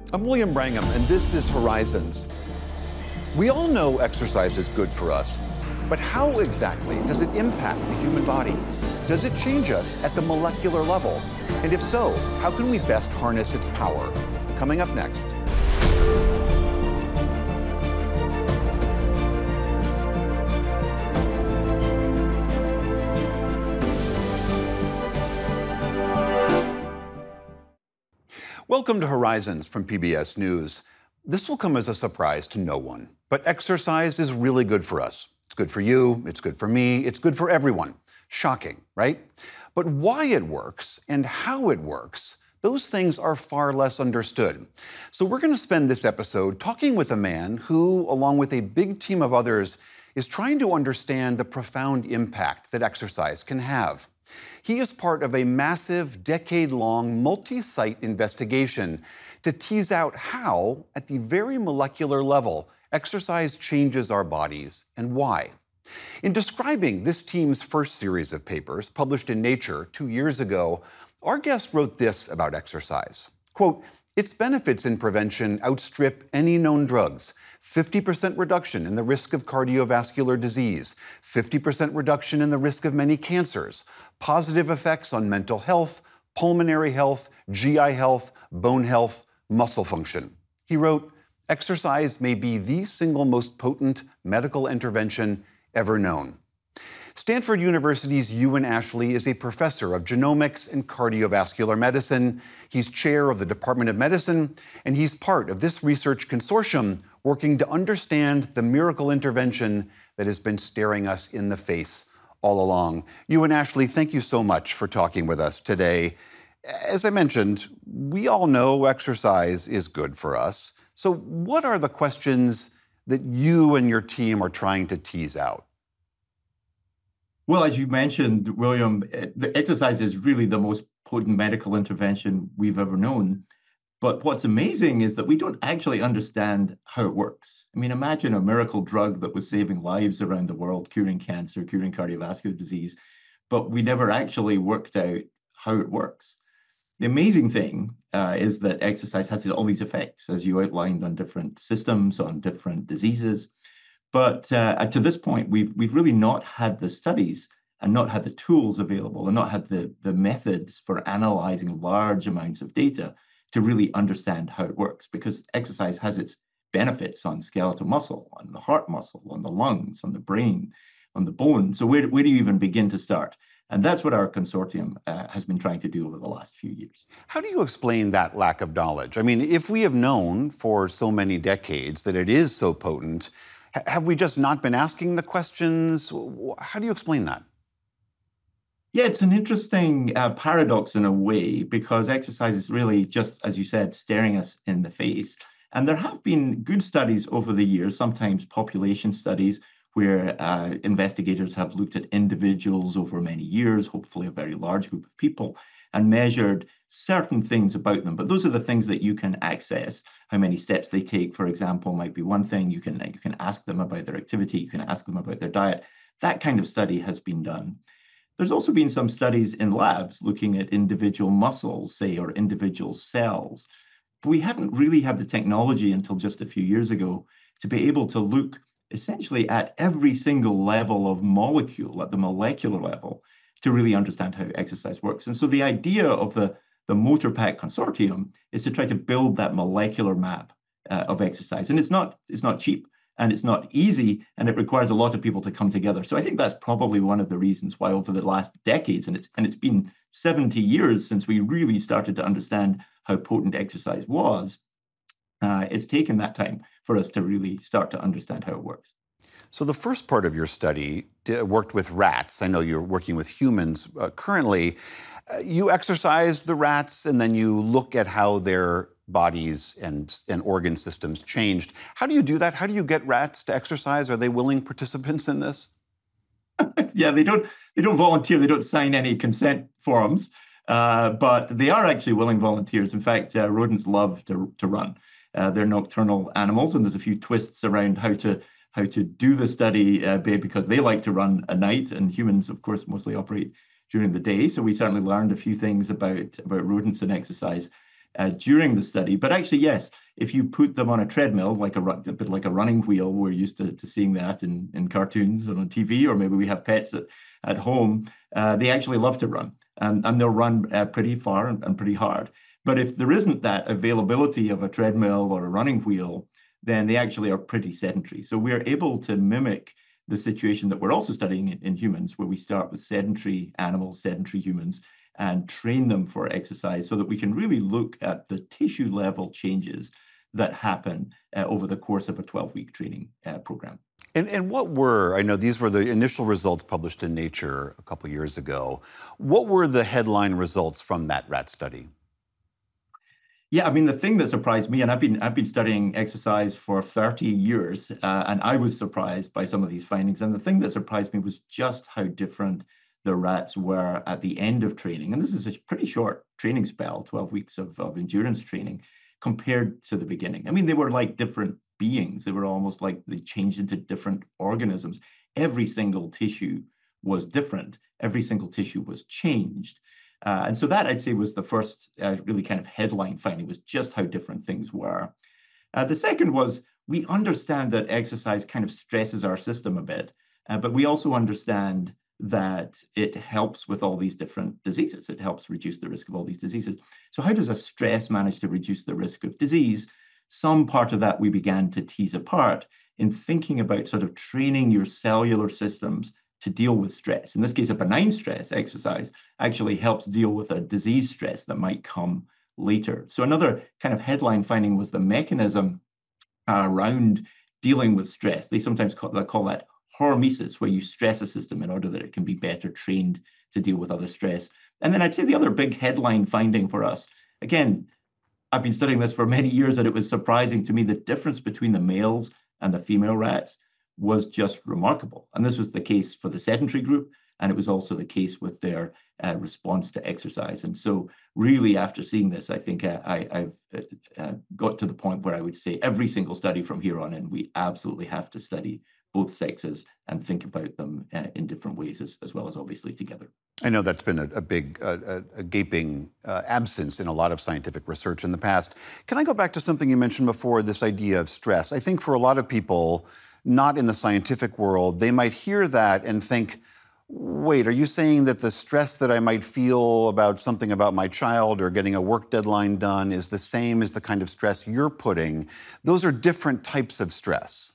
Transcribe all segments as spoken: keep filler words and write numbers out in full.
I'm William Brangham, and this is Horizons. We all know exercise is good for us, but how exactly does it impact the human body? Does it change us at the molecular level? And if so, how can we best harness its power? Coming up next. Welcome to Horizons from P B S News. This will come as a surprise to no one, but exercise is really good for us. It's good for you, it's good for me, it's good for everyone. Shocking, right? But why it works and how it works, those things are far less understood. So we're going to spend this episode talking with a man who, along with a big team of others, is trying to understand the profound impact that exercise can have. He is part of a massive, decade-long, multi-site investigation to tease out how, at the very molecular level, exercise changes our bodies and why. In describing this team's first series of papers, published in Nature two years ago, our guest wrote this about exercise. Quote, "Its benefits in prevention outstrip any known drugs. fifty percent reduction in the risk of cardiovascular disease, fifty percent reduction in the risk of many cancers, positive effects on mental health, pulmonary health, G I health, bone health, muscle function." He wrote, "Exercise may be the single most potent medical intervention ever known." Stanford University's Ewan Ashley is a professor of genomics and cardiovascular medicine. He's chair of the Department of Medicine, and he's part of this research consortium working to understand the miracle intervention that has been staring us in the face all along. Ewan Ashley, thank you so much for talking with us today. As I mentioned, we all know exercise is good for us. So what are the questions that you and your team are trying to tease out? Well, as you mentioned, William, the exercise is really the most potent medical intervention we've ever known. But what's amazing is that we don't actually understand how it works. I mean, imagine a miracle drug that was saving lives around the world, curing cancer, curing cardiovascular disease, but we never actually worked out how it works. The amazing thing uh, is that exercise has all these effects, as you outlined, on different systems, on different diseases. But uh, to this point, we've we've really not had the studies and not had the tools available and not had the, the methods for analyzing large amounts of data to really understand how it works, because exercise has its benefits on skeletal muscle, on the heart muscle, on the lungs, on the brain, on the bone. So where, where do you even begin to start? And that's what our consortium uh, has been trying to do over the last few years. How do you explain that lack of knowledge? I mean, if we have known for so many decades that it is so potent, have we just not been asking the questions? How do you explain that? Yeah, it's an interesting uh, paradox in a way, because exercise is really just, as you said, staring us in the face. And there have been good studies over the years, sometimes population studies, where uh, investigators have looked at individuals over many years, hopefully a very large group of people, and measured certain things about them. But those are the things that you can access. How many steps they take, for example, might be one thing. You can, you can ask them about their activity. You can ask them about their diet. That kind of study has been done. There's also been some studies in labs looking at individual muscles, say, or individual cells. But we haven't really had the technology until just a few years ago to be able to look essentially at every single level of molecule, at the molecular level, to really understand how exercise works. And so the idea of the, the MotorPack Consortium is to try to build that molecular map uh, of exercise. And it's not, it's not cheap, and it's not easy, and it requires a lot of people to come together. So I think that's probably one of the reasons why over the last decades, and it's and it's been seventy years since we really started to understand how potent exercise was, uh, it's taken that time for us to really start to understand how it works. So the first part of your study worked with rats. I know you're working with humans uh, currently. Uh, you exercise the rats, and then you look at how their bodies and, and organ systems changed. How do you do that? How do you get rats to exercise? Are they willing participants in this? Yeah, they don't they don't volunteer. They don't sign any consent forms, uh, but they are actually willing volunteers. In fact, uh, rodents love to to run. Uh, they're nocturnal animals, and there's a few twists around how to how to do the study uh, because they like to run at night, and humans, of course, mostly operate during the day. So we certainly learned a few things about about rodents and exercise. uh, during the study. But actually, yes, if you put them on a treadmill, like a, a bit like a running wheel, we're used to, to seeing that in, in cartoons and on T V, or maybe we have pets at, at home, uh, they actually love to run. And, and they'll run uh, pretty far and, and pretty hard. But if there isn't that availability of a treadmill or a running wheel, then they actually are pretty sedentary. So we're able to mimic the situation that we're also studying in, in humans, where we start with sedentary animals, sedentary humans, and train them for exercise so that we can really look at the tissue level changes that happen uh, over the course of a twelve-week training uh, program. And, and what were, I know these were the initial results published in Nature a couple years ago. What were the headline results from that rat study? Yeah, I mean, the thing that surprised me, and I've been I've been studying exercise for thirty years, uh, and I was surprised by some of these findings. And the thing that surprised me was just how different the rats were at the end of training. And this is a pretty short training spell, twelve weeks of, of endurance training, compared to the beginning. I mean, they were like different beings. They were almost like they changed into different organisms. Every single tissue was different. Every single tissue was changed. Uh, and so that, I'd say, was the first uh, really kind of headline finding, was just how different things were. Uh, the second was, we understand that exercise kind of stresses our system a bit, uh, but we also understand that it helps with all these different diseases. It helps reduce the risk of all these diseases. So how does a stress manage to reduce the risk of disease? Some part of that we began to tease apart in thinking about sort of training your cellular systems to deal with stress. In this case, a benign stress, exercise, actually helps deal with a disease stress that might come later. So another kind of headline finding was the mechanism uh, around dealing with stress. They sometimes call, they call that hormesis, where you stress a system in order that it can be better trained to deal with other stress. And then I'd say the other big headline finding for us, again, I've been studying this for many years, and it was surprising to me, the difference between the males and the female rats was just remarkable. And this was the case for the sedentary group, and it was also the case with their uh, response to exercise. And so really, after seeing this, I think uh, I, I've uh, got to the point where I would say every single study from here on in, we absolutely have to study both sexes and think about them uh, in different ways, as, as well as obviously together. I know that's been a, a big, uh, a, a gaping uh, absence in a lot of scientific research in the past. Can I go back to something you mentioned before, this idea of stress? I think for a lot of people, not in the scientific world, they might hear that and think, wait, are you saying that the stress that I might feel about something about my child or getting a work deadline done is the same as the kind of stress you're putting? Those are different types of stress.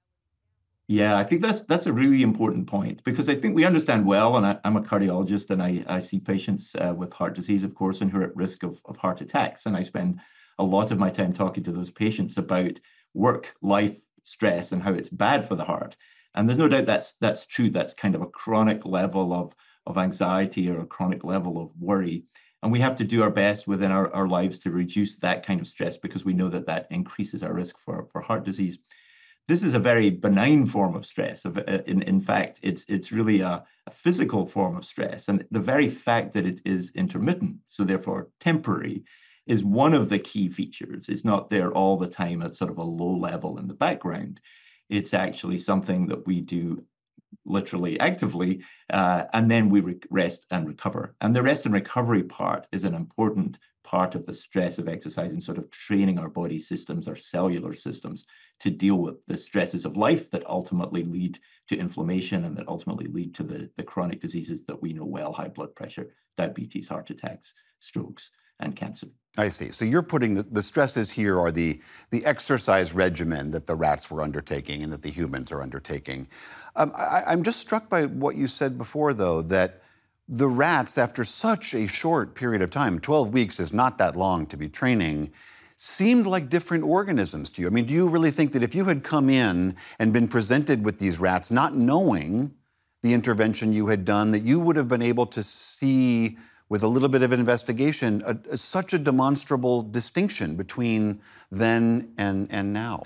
Yeah, I think that's that's a really important point, because I think we understand well, and I, I'm a cardiologist, and I, I see patients uh, with heart disease, of course, and who are at risk of, of heart attacks. And I spend a lot of my time talking to those patients about work-life stress and how it's bad for the heart. And there's no doubt that's that's true. That's kind of a chronic level of, of anxiety or a chronic level of worry. And we have to do our best within our, our lives to reduce that kind of stress, because we know that that increases our risk for, for heart disease. This is a very benign form of stress. In, in fact, it's, it's really a, a physical form of stress. And the very fact that it is intermittent, so therefore temporary, is one of the key features. It's not there all the time at sort of a low level in the background. It's actually something that we do literally actively, uh, and then we re- rest and recover. And the rest and recovery part is an important part of the stress of exercise, and sort of training our body systems, our cellular systems, to deal with the stresses of life that ultimately lead to inflammation, and that ultimately lead to the, the chronic diseases that we know well: high blood pressure, diabetes, heart attacks, strokes, and cancer. I see. So you're putting the, the stresses here are the, the exercise regimen that the rats were undertaking and that the humans are undertaking. Um, I, I'm just struck by what you said before, though, that the rats, after such a short period of time, twelve weeks is not that long to be training, seemed like different organisms to you. I mean, do you really think that if you had come in and been presented with these rats, not knowing the intervention you had done, that you would have been able to see, with a little bit of an investigation, a, a, such a demonstrable distinction between then and, and now?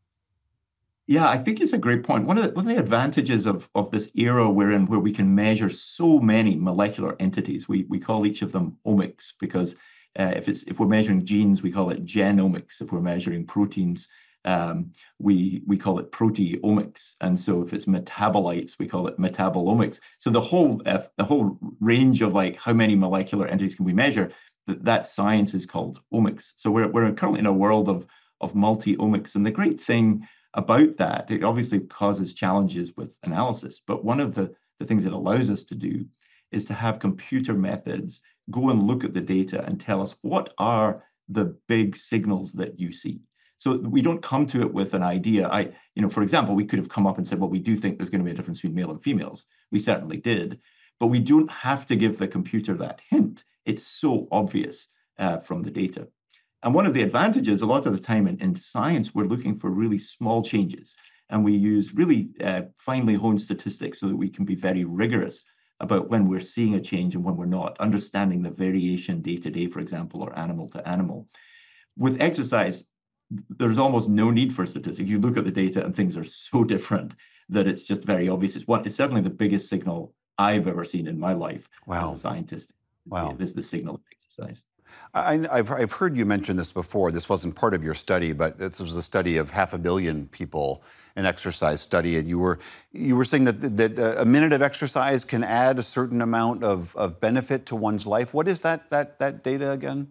Yeah, I think it's a great point. One of the, one of the advantages of, of this era we're in, where we can measure so many molecular entities, we, we call each of them omics, because uh, if it's if we're measuring genes, we call it genomics. If we're measuring proteins, um, we we call it proteomics. And so if it's metabolites, we call it metabolomics. So the whole uh, the whole range of like how many molecular entities can we measure that that science is called omics. So we're, we're currently in a world of, of multi-omics. And the great thing about that, it obviously causes challenges with analysis, but one of the, the things it allows us to do is to have computer methods go and look at the data and tell us what are the big signals that you see. So we don't come to it with an idea. I, you know, for example, we could have come up and said, well, we do think there's going to be a difference between male and females. We certainly did, but we don't have to give the computer that hint. It's so obvious uh, from the data. And one of the advantages, a lot of the time in, in science, we're looking for really small changes. And we use really uh, finely honed statistics so that we can be very rigorous about when we're seeing a change and when we're not, understanding the variation day to day, for example, or animal to animal. With exercise, there's almost no need for statistics. You look at the data and things are so different that it's just very obvious. It's one, it's certainly the biggest signal I've ever seen in my life Wow. as a scientist. Wow. This is the signal of exercise. I, I've, I've heard you mention this before. This wasn't part of your study, but this was a study of half a billion people, an exercise study, and you were you were saying that that a minute of exercise can add a certain amount of, of benefit to one's life. What is that that that data again?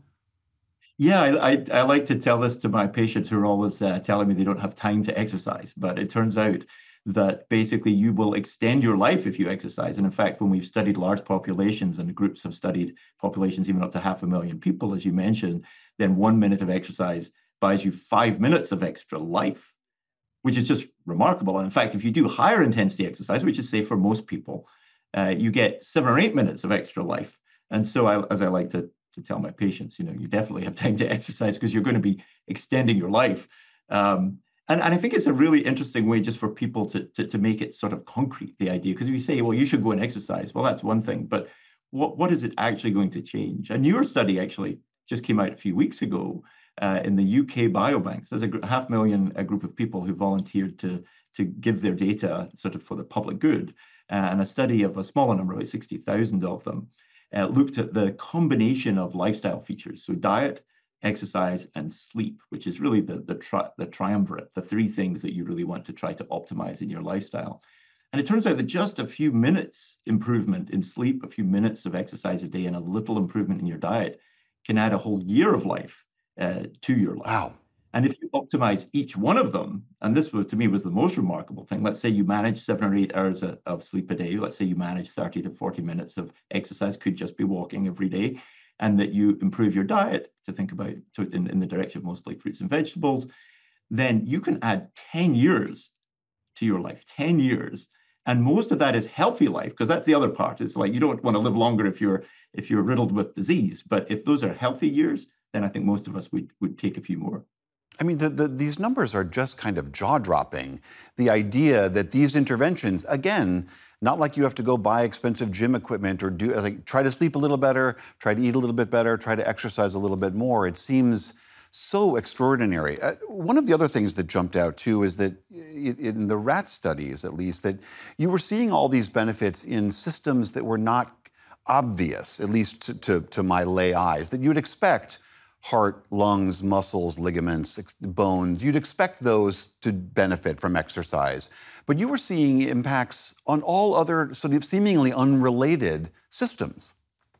Yeah, I, I, I like to tell this to my patients who are always uh, telling me they don't have time to exercise, but it turns out that basically you will extend your life if you exercise. And in fact, when we've studied large populations and groups have studied populations even up to half a million people, as you mentioned, then one minute of exercise buys you five minutes of extra life, which is just remarkable. And in fact, if you do higher intensity exercise, which is safe for most people, uh, you get seven or eight minutes of extra life. And so I, as I like to, to tell my patients, you know, you definitely have time to exercise because you're going to be extending your life. Um, And, and I think it's a really interesting way just for people to, to, to make it sort of concrete, the idea. Because if you say, well, you should go and exercise, well, that's one thing. But what, what is it actually going to change? A newer study actually just came out a few weeks ago uh, in the U K biobanks. There's a half million a group of people who volunteered to, to give their data sort of for the public good. Uh, and a study of a smaller number, about sixty thousand of them, uh, looked at the combination of lifestyle features. So diet, exercise, and sleep, which is really the the, tri- the triumvirate, the three things that you really want to try to optimize in your lifestyle. And it turns out that just a few minutes improvement in sleep, a few minutes of exercise a day, and a little improvement in your diet can add a whole year of life uh, to your life. Wow. And if you optimize each one of them, and this was, to me, was the most remarkable thing. Let's say you manage seven or eight hours of, of sleep a day. Let's say you manage thirty to forty minutes of exercise, could just be walking every day, and that you improve your diet to think about to, in, in the direction of mostly fruits and vegetables, then you can add ten years to your life, ten years. And most of that is healthy life, because that's the other part. It's like you don't want to live longer if you're if you're riddled with disease. But if those are healthy years, then I think most of us would, would take a few more. I mean, the, the, these numbers are just kind of jaw-dropping. The idea that these interventions, again, not like you have to go buy expensive gym equipment or do like try to sleep a little better, try to eat a little bit better, try to exercise a little bit more. It seems so extraordinary. Uh, one of the other things that jumped out too is that in, in the rat studies, at least, that you were seeing all these benefits in systems that were not obvious, at least to, to, to my lay eyes, that you'd expect. Heart, lungs, muscles, ligaments, bones, you'd expect those to benefit from exercise. But you were seeing impacts on all other sort of seemingly unrelated systems.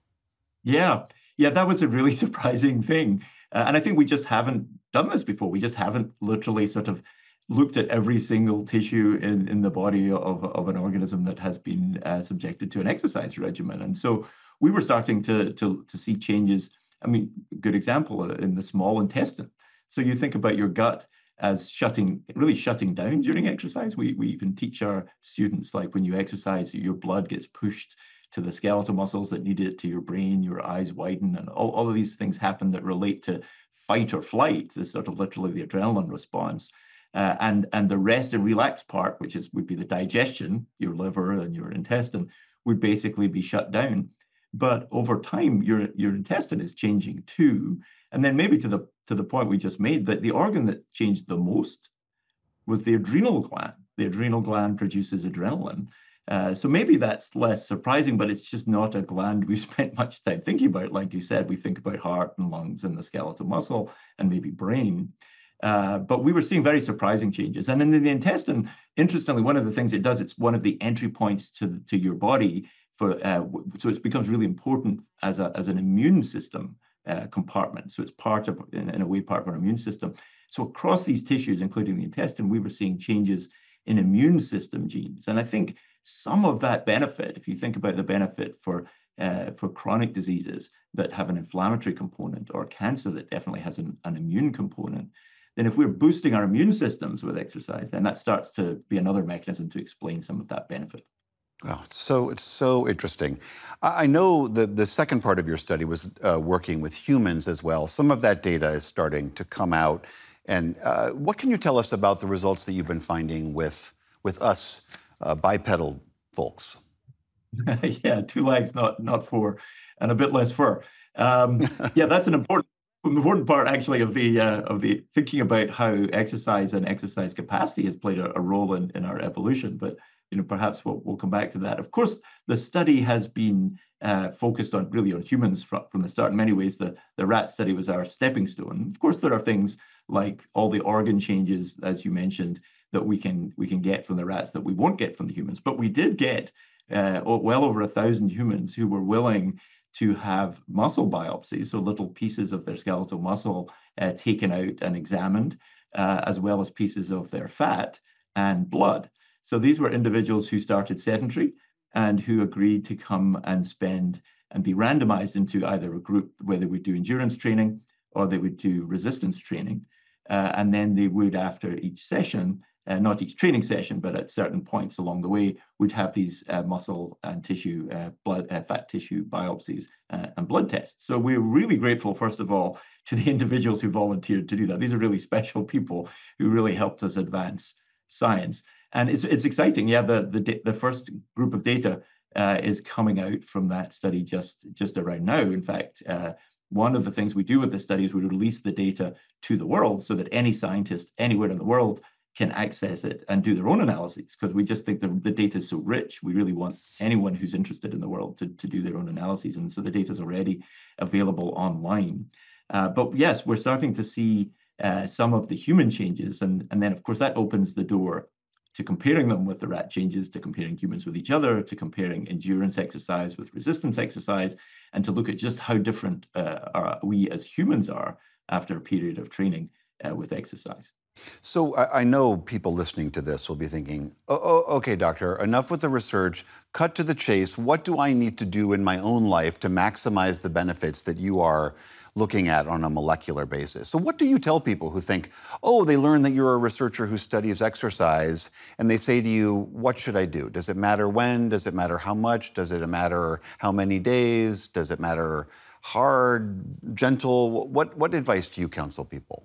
Yeah, yeah, that was a really surprising thing. Uh, and I think we just haven't done this before. We just haven't literally sort of looked at every single tissue in, in the body of, of an organism that has been uh, subjected to an exercise regimen. And so we were starting to, to, to see changes. I mean, good example in the small intestine. So you think about your gut as shutting, really shutting down during exercise. We, we even teach our students, like when you exercise, your blood gets pushed to the skeletal muscles that need it, to your brain, your eyes widen, and all, all of these things happen that relate to fight or flight, this sort of literally the adrenaline response. Uh, and, and the rest and relax part, which is would be the digestion, your liver and your intestine, would basically be shut down. But over time, your, your intestine is changing too. And then maybe to the to the point we just made, that the organ that changed the most was the adrenal gland. The adrenal gland produces adrenaline. Uh, so maybe that's less surprising, but it's just not a gland we've spent much time thinking about. Like you said, we think about heart and lungs and the skeletal muscle and maybe brain. Uh, but we were seeing very surprising changes. And in the intestine, interestingly, one of the things it does, it's one of the entry points to, to your body. For, uh, so it becomes really important as, a, as an immune system uh, compartment. So it's part of, in, in a way, part of our immune system. So across these tissues, including the intestine, we were seeing changes in immune system genes. And I think some of that benefit, if you think about the benefit for uh, for chronic diseases that have an inflammatory component, or cancer that definitely has an, an immune component, then if we're boosting our immune systems with exercise, then that starts to be another mechanism to explain some of that benefit. Oh, it's so it's so interesting. I I know that the second part of your study was uh, working with humans as well. Some of that data is starting to come out. And uh, what can you tell us about the results that you've been finding with with us uh, bipedal folks? Yeah, two legs, not not four, and a bit less fur. Um, yeah, that's an important important part actually of the uh, of the thinking about how exercise and exercise capacity has played a, a role in, in our evolution. But you know, perhaps we'll, we'll come back to that. Of course, the study has been uh, focused on really on humans from, from the start. In many ways, the, the rat study was our stepping stone. Of course, there are things like all the organ changes, as you mentioned, that we can we can get from the rats that we won't get from the humans. But we did get uh, well over a thousand humans who were willing to have muscle biopsies, so little pieces of their skeletal muscle uh, taken out and examined, uh, as well as pieces of their fat and blood. So these were individuals who started sedentary and who agreed to come and spend and be randomized into either a group where they would do endurance training or they would do resistance training. Uh, and then they would, after each session, uh, not each training session, but at certain points along the way, would have these uh, muscle and tissue, uh, blood, uh, fat tissue biopsies uh, and blood tests. So we're really grateful, first of all, to the individuals who volunteered to do that. These are really special people who really helped us advance science. And it's it's exciting. Yeah, the the the first group of data uh, is coming out from that study just just around now. In fact, uh, one of the things we do with the study is we release the data to the world so that any scientist anywhere in the world can access it and do their own analyses, because we just think the, the data is so rich. We really want anyone who's interested in the world to, to do their own analyses. And so the data is already available online. Uh, but yes, we're starting to see uh, some of the human changes. And, and then, of course, that opens the door to comparing them with the rat changes, to comparing humans with each other, to comparing endurance exercise with resistance exercise, and to look at just how different uh, are we as humans are after a period of training uh, with exercise. So I, I know people listening to this will be thinking, oh, oh, okay, doctor, enough with the research, cut to the chase. What do I need to do in my own life to maximize the benefits that you are looking at on a molecular basis? So what do you tell people who think, oh, they learn that you're a researcher who studies exercise, and they say to you, what should I do? Does it matter when? Does it matter how much? Does it matter how many days? Does it matter hard, gentle? What, what advice do you counsel people?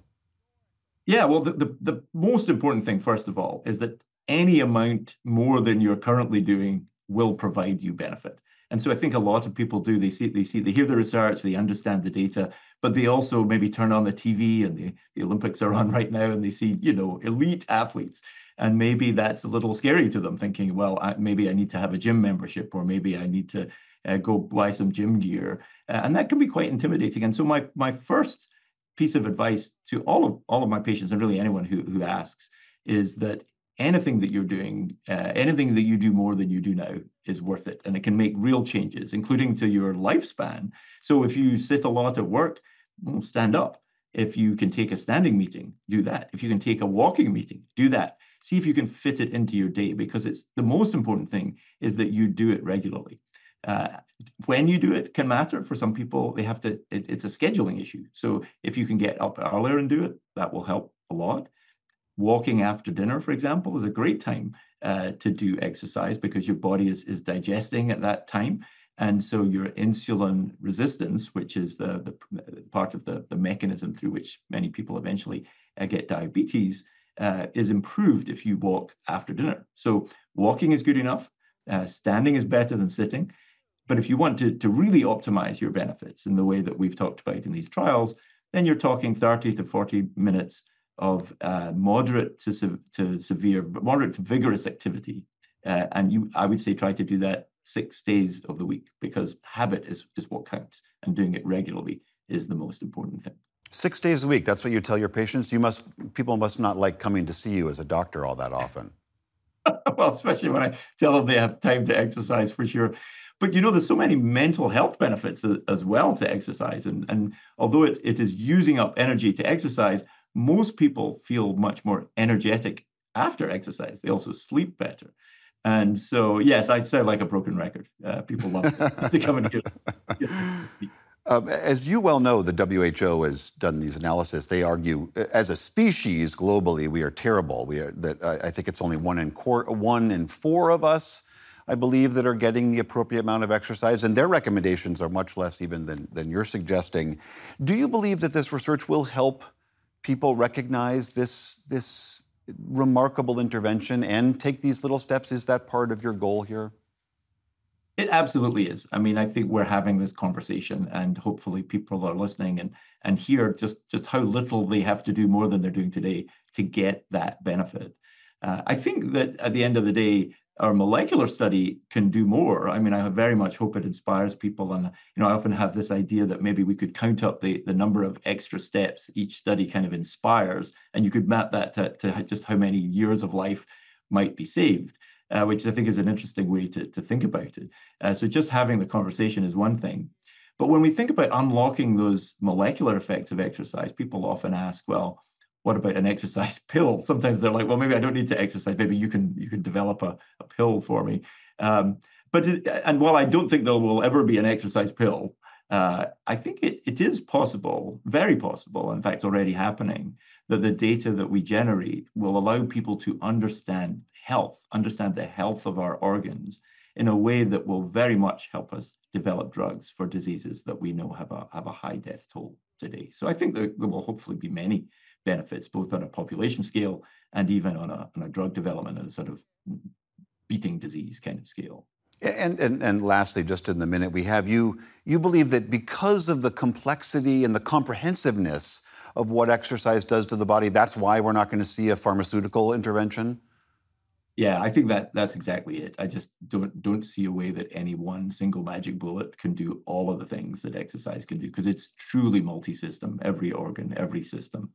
Yeah, well, the, the, the most important thing, first of all, is that any amount more than you're currently doing will provide you benefit. And so I think a lot of people do, they see, they see, they hear the research, they understand the data, but they also maybe turn on the T V and the, the Olympics are on right now and they see, you know, elite athletes. And maybe that's a little scary to them, thinking, well, I, maybe I need to have a gym membership, or maybe I need to uh, go buy some gym gear. Uh, and that can be quite intimidating. And so my, my first piece of advice to all of all of my patients, and really anyone who, who asks, is that anything that you're doing, uh, anything that you do more than you do now is worth it. And it can make real changes, including to your lifespan. So if you sit a lot at work, well, stand up. If you can take a standing meeting, do that. If you can take a walking meeting, do that. See if you can fit it into your day, because it's the most important thing is that you do it regularly. Uh, when you do it can matter. For some people, they have to, it, it's a scheduling issue. So if you can get up earlier and do it, that will help a lot. Walking after dinner, for example, is a great time uh, to do exercise, because your body is, is digesting at that time. And so your insulin resistance, which is the, the part of the, the mechanism through which many people eventually uh, get diabetes, uh, is improved if you walk after dinner. So walking is good enough. Uh, standing is better than sitting. But if you want to, to really optimize your benefits in the way that we've talked about in these trials, then you're talking thirty to forty minutes of uh, moderate to, se- to severe, moderate to vigorous activity. Uh, and you, I would say, try to do that six days of the week, because habit is, is what counts, and doing it regularly is the most important thing. Six days a week, that's what you tell your patients? You must, people must not like coming to see you as a doctor all that often. Well, especially when I tell them they have time to exercise, for sure. but you know, there's so many mental health benefits as, as well to exercise. And, and although it, it is using up energy to exercise, most people feel much more energetic after exercise. They also sleep better. And so, yes, I sound like a broken record. Uh, people love to, to come and hear this. Um, as you well know, the W H O has done these analyses. They argue, as a species globally, we are terrible. We are that uh, I think it's only one in cor- one in four of us, I believe, that are getting the appropriate amount of exercise, and their recommendations are much less even than than you're suggesting. Do you believe that this research will help people recognize this this remarkable intervention and take these little steps? Is that part of your goal here? It absolutely is. I mean, I think we're having this conversation, and hopefully people are listening and and hear just just how little they have to do more than they're doing today to get that benefit. Uh, I think that at the end of the day, our molecular study can do more. I mean, I very much hope it inspires people, and you know, I often have this idea that maybe we could count up the the number of extra steps each study kind of inspires, and you could map that to, to just how many years of life might be saved. Uh, which I think is an interesting way to, to think about it. Uh, so just having the conversation is one thing. But when we think about unlocking those molecular effects of exercise, people often ask, well, what about an exercise pill? Sometimes they're like, well, maybe I don't need to exercise. Maybe you can you can develop a, a pill for me. Um, but it, and while I don't think there will ever be an exercise pill, uh, I think it, it is possible, very possible, in fact, it's already happening, that the data that we generate will allow people to understand health, understand the health of our organs in a way that will very much help us develop drugs for diseases that we know have a, have a high death toll today. So I think that there will hopefully be many benefits, both on a population scale and even on a, on a drug development and a sort of beating disease kind of scale. And, and and lastly, just in the minute we have, you you believe that because of the complexity and the comprehensiveness of what exercise does to the body, that's why we're not going to see a pharmaceutical intervention? Yeah, I think that that's exactly it. I just don't don't see a way that any one single magic bullet can do all of the things that exercise can do, because it's truly multi-system, every organ, every system.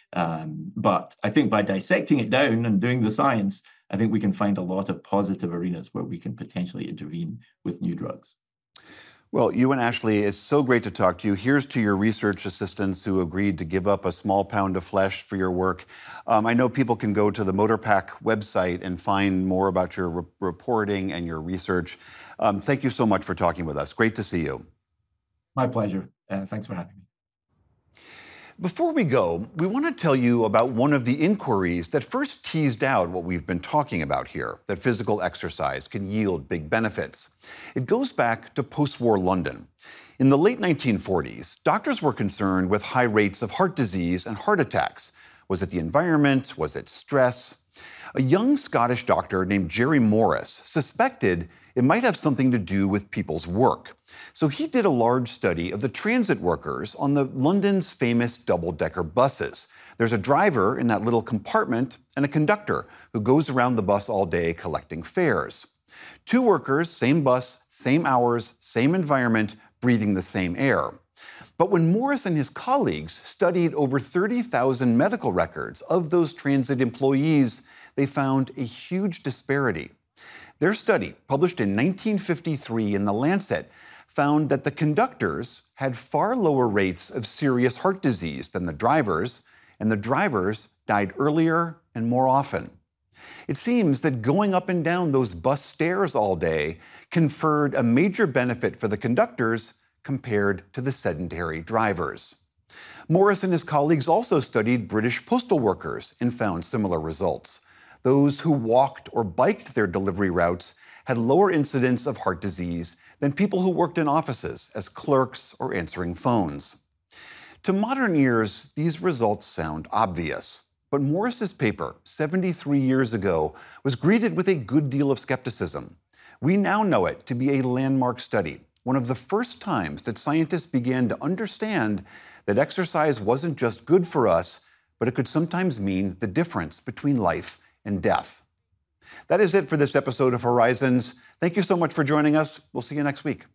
Um, but I think by dissecting it down and doing the science, I think we can find a lot of positive arenas where we can potentially intervene with new drugs. Well, Euan Ashley, it's so great to talk to you. Here's to your research assistants who agreed to give up a small pound of flesh for your work. Um, I know people can go to the MotorPack website and find more about your re- reporting and your research. Um, thank you so much for talking with us. Great to see you. My pleasure. Uh, thanks for having me. Before we go, we want to tell you about one of the inquiries that first teased out what we've been talking about here, that physical exercise can yield big benefits. It goes back to post-war London. In the late nineteen forties, doctors were concerned with high rates of heart disease and heart attacks. Was it the environment? Was it stress? A young Scottish doctor named Jerry Morris suspected it might have something to do with people's work. So he did a large study of the transit workers on the London's famous double-decker buses. There's a driver in that little compartment and a conductor who goes around the bus all day collecting fares. Two workers, same bus, same hours, same environment, breathing the same air. But when Morris and his colleagues studied over thirty thousand medical records of those transit employees, they found a huge disparity. Their study, published in nineteen fifty-three in The Lancet, found that the conductors had far lower rates of serious heart disease than the drivers, and the drivers died earlier and more often. It seems that going up and down those bus stairs all day conferred a major benefit for the conductors compared to the sedentary drivers. Morris and his colleagues also studied British postal workers and found similar results. Those who walked or biked their delivery routes had lower incidence of heart disease than people who worked in offices as clerks or answering phones. To modern ears, these results sound obvious. But Morris's paper, seventy-three years ago, was greeted with a good deal of skepticism. We now know it to be a landmark study, one of the first times that scientists began to understand that exercise wasn't just good for us, but it could sometimes mean the difference between life and death. That is it for this episode of Horizons. Thank you so much for joining us. We'll see you next week.